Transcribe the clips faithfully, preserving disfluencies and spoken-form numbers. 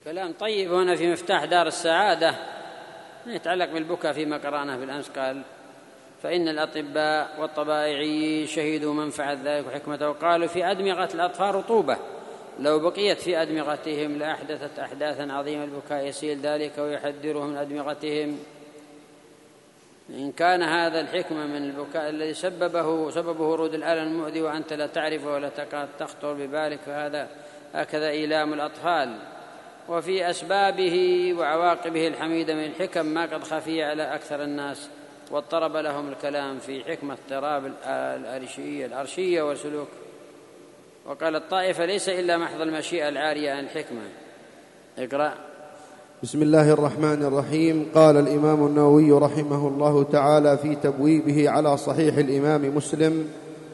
كلام طيب هنا في مفتاح دار السعادة يتعلق بالبكاء فيما قرأناه بالأمس. قال: فإن الأطباء والطبائعيين شهدوا منفعة ذلك وحكمته، وقالوا في أدمغة الأطفال رطوبة، لو بقيت في أدمغتهم لأحدثت أحداثا عظيمة. البكاء يسيل ذلك ويحذرهم من أدمغتهم. إن كان هذا الحكمة من البكاء الذي سببه سببه ورود الألم المؤذي وأنت لا تعرفه ولا تكاد تخطر ببالك، فهذا هكذا إيلام الأطفال. وفي أسبابه وعواقبه الحميدة من الحكم ما قد خفي على أكثر الناس، واضطرب لهم الكلام في حكمة اضطراب الأرشية الأرشية والسلوك. وقال الطائفة: ليس إلا محض المشيئة العارية عن الحكمة. اقرأ. بسم الله الرحمن الرحيم. قال الإمام النووي رحمه الله تعالى في تبويبه على صحيح الإمام مسلم: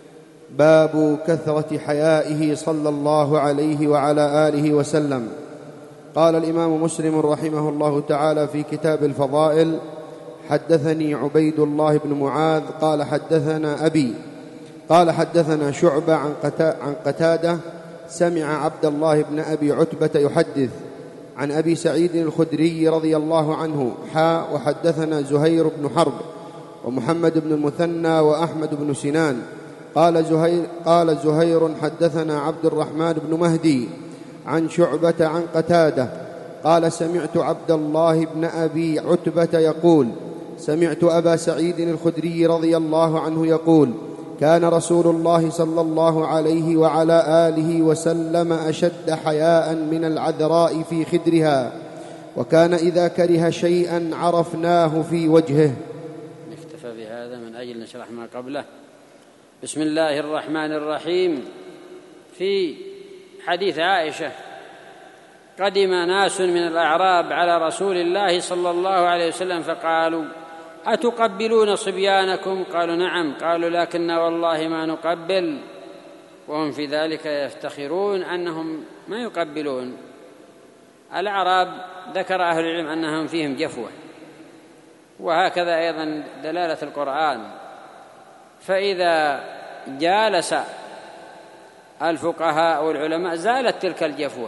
باب كثرة حيائه صلى الله عليه وعلى آله وسلم. قال الإمام مسلم رحمه الله تعالى في كتاب الفضائل: حدثني عبيد الله بن معاذ قال حدثنا أبي قال حدثنا شعبة عن قتادة سمع عبد الله بن أبي عتبة يحدث عن أبي سعيد الخدري رضي الله عنه حا وحدثنا زهير بن حرب ومحمد بن المثنى وأحمد بن سنان قال زهير, قال زهير حدثنا عبد الرحمن بن مهدي عن شعبة عن قتادة قال: سمعت عبد الله بن أبي عتبة يقول: سمعت أبا سعيد الخدري رضي الله عنه يقول: كان رسول الله صلى الله عليه وعلى آله وسلم أشد حياء من العذراء في خدرها، وكان إذا كره شيئا عرفناه في وجهه. نكتفى بهذا من أجل نشرح ما قبله. بسم الله الرحمن الرحيم. في حديث عائشة: قدم ناس من الأعراب على رسول الله صلى الله عليه وسلم فقالوا: أتقبلون صبيانكم؟ قالوا: نعم. قالوا: لكن والله ما نقبل. وهم في ذلك يفتخرون أنهم ما يقبلون. الأعراب ذكر أهل العلم أنهم فيهم جفوة، وهكذا أيضا دلالة القرآن. فإذا جالس الفقهاء والعلماء زالت تلك الجفوة.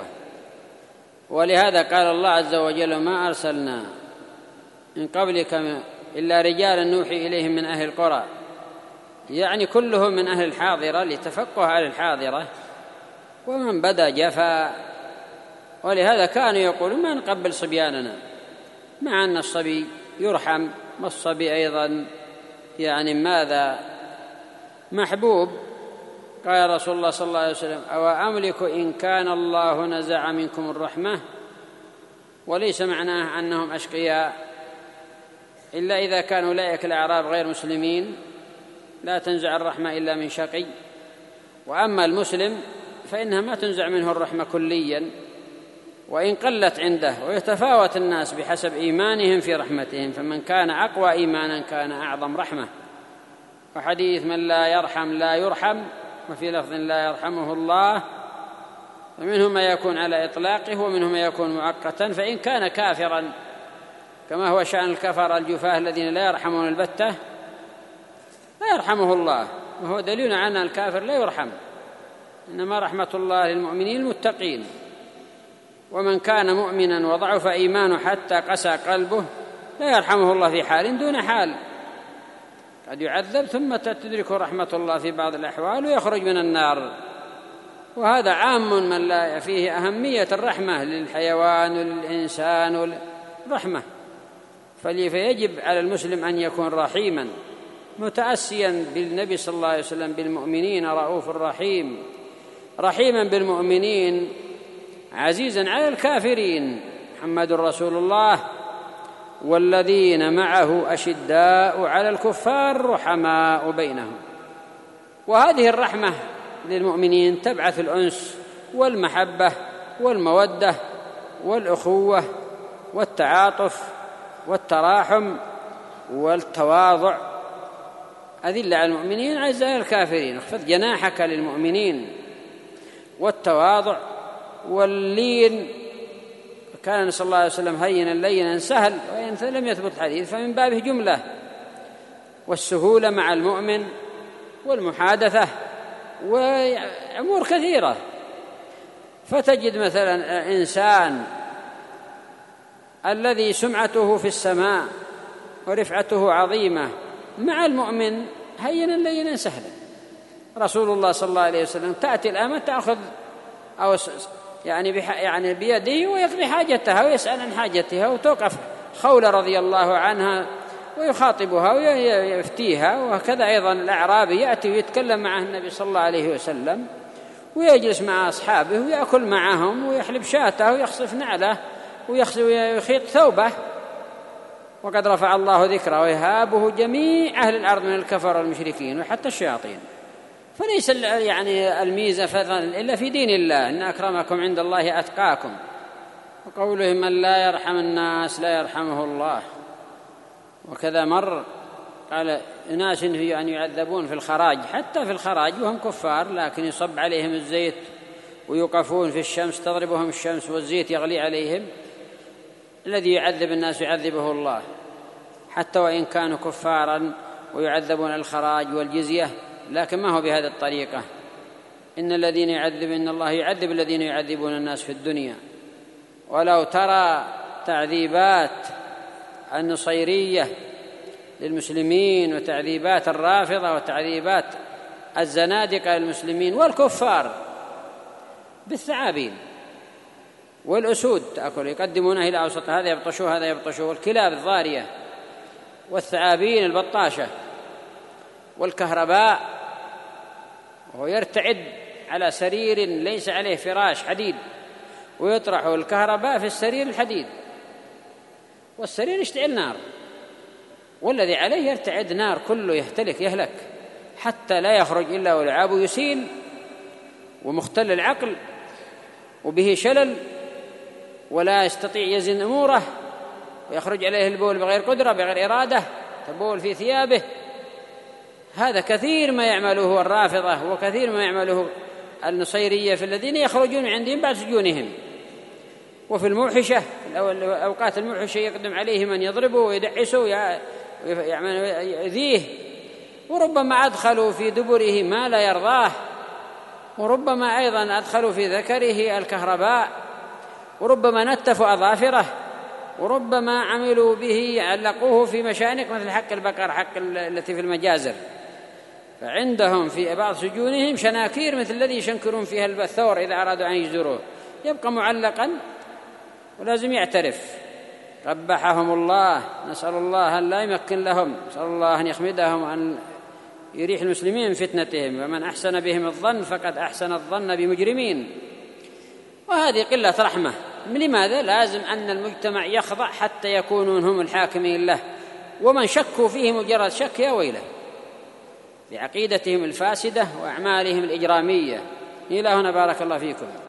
ولهذا قال الله عز وجل: ما أرسلنا من قبلك إلا رجالا نوحي إليهم من أهل القرى، يعني كلهم من أهل الحاضرة لتفقه على الحاضرة، ومن بدا جفا. ولهذا كانوا يقولون: ما نقبل صبياننا، مع أن الصبي يرحم، والصبي أيضا يعني ماذا محبوب. قال رسول الله صلى الله عليه وسلم: أو أملك إن كان الله نزع منكم الرحمة. وليس معناه أنهم أشقياء، إلا إذا كانوا أولئك الأعراب غير مسلمين لا تنزع الرحمة إلا من شقي. وأما المسلم فإنها ما تنزع منه الرحمة كليا، وإن قلت عنده. ويتفاوت الناس بحسب إيمانهم في رحمتهم، فمن كان أقوى إيمانا كان أعظم رحمة. وحديث: من لا يرحم لا يرحم، وفي لفظ: لا يرحمه الله. فمنهم ما يكون على إطلاقه، ومنهم ما يكون مؤقتا. فإن كان كافرا كما هو شأن الكفر الجفاه الذين لا يرحمون البتة لا يرحمه الله، وهو دليل على أن الكافر لا يرحم، إنما رحمة الله للمؤمنين المتقين. ومن كان مؤمنا وضعف إيمانه حتى قسى قلبه لا يرحمه الله في حال دون حال، قد يعذب ثم تدرك رحمة الله في بعض الأحوال ويخرج من النار. وهذا عام من لا فيه أهمية الرحمة للحيوان وللإنسان والرحمة. فيجب على المسلم أن يكون رحيما متأسيا بالنبي صلى الله عليه وسلم: بالمؤمنين رؤوف رحيم. رحيما بالمؤمنين عزيزا على الكافرين. محمد رسول الله والذين معه أشداء على الكفار رحماء بينهم. وهذه الرحمة للمؤمنين تبعث الأنس والمحبة والمودة والأخوة والتعاطف والتراحم والتواضع. أذلة على المؤمنين عزة على الكافرين. اخفض جناحك للمؤمنين. والتواضع واللين. كان صلى الله عليه وسلم هينا لينا سهل، وإن لم يثبت الحديث فمن بابه جملة. والسهولة مع المؤمن والمحادثة وأمور كثيرة. فتجد مثلا إنسان الذي سمعته في السماء ورفعته عظيمة مع المؤمن هينا لينا سهلا. رسول الله صلى الله عليه وسلم تأتي الأمة تأخذ أو يعني يعني بيده ويقضي حاجتها ويسأل عن حاجتها، وتوقف خولة رضي الله عنها ويخاطبها ويفتيها. وهكذا أيضا الأعرابي يأتي ويتكلم معه النبي صلى الله عليه وسلم ويجلس مع أصحابه ويأكل معهم ويحلب شاته ويخصف نعله ويخيط ثوبه، وقد رفع الله ذكره ويهابه جميع أهل الأرض من الكفر والمشركين وحتى الشياطين. فليس يعني الميزة فضلا إلا في دين الله، إن أكرمكم عند الله أتقاكم، وقوله من لا يرحم الناس لا يرحمه الله. وكذا مر قال ناس في أن يعذبون في الخراج، حتى في الخراج وهم كفار، لكن يصب عليهم الزيت ويوقفون في الشمس تضربهم الشمس والزيت يغلي عليهم. الذي يعذب الناس يعذبه الله حتى وإن كانوا كفارا ويعذبون الخراج والجزية، لكن ما هو بهذه الطريقة. إن الذين يعذب إن الله يعذب الذين يعذبون الناس في الدنيا. ولو ترى تعذيبات النصيرية للمسلمين وتعذيبات الرافضة وتعذيبات الزنادقة للمسلمين والكفار بالثعابين والأسود تأكل يقدمونه إلى أوسط، هذا يبطشوه هذا يبطشوه، والكلاب الضارية والثعابين البطاشة والكهرباء، وهو يرتعد على سرير ليس عليه فراش حديد ويطرح الكهرباء في السرير الحديد، والسرير يشتعل نار، والذي عليه يرتعد نار كله يهتلك يهلك حتى لا يخرج إلا ولعابه يسيل ومختل العقل وبه شلل ولا يستطيع يزن أموره، ويخرج عليه البول بغير قدرة بغير إرادة، تبول في ثيابه. هذا كثير ما يعمله الرافضة وكثير ما يعمله النصيرية في الذين يخرجون من عندهم بعد سجونهم. وفي الموحشة الأوقات الموحشة يقدم عليه من يضربه ويدعسه ويذيه، وربما أدخلوا في دبره ما لا يرضاه، وربما أيضا أدخلوا في ذكره الكهرباء، وربما نتفوا أظافره، وربما عملوا به علقوه في مشانق مثل حق البقر حق التي في المجازر. فعندهم في بعض سجونهم شناكير مثل الذي يشنكرون فيها الثور إذا أرادوا أن يجزروه، يبقى معلقا ولازم يعترف. قبحهم الله، نسأل الله أن لا يمكن لهم، نسأل الله أن يخمدهم وأن يريح المسلمين من فتنتهم. ومن أحسن بهم الظن فقد أحسن الظن بمجرمين. وهذه قلة رحمة. لماذا؟ لازم أن المجتمع يخضع حتى يكونوا هم الحاكمين له، ومن شكوا فيه مجرد شك يا ويله بعقيدتهم الفاسدة وأعمالهم الإجرامية. إلى هنا بارك الله فيكم.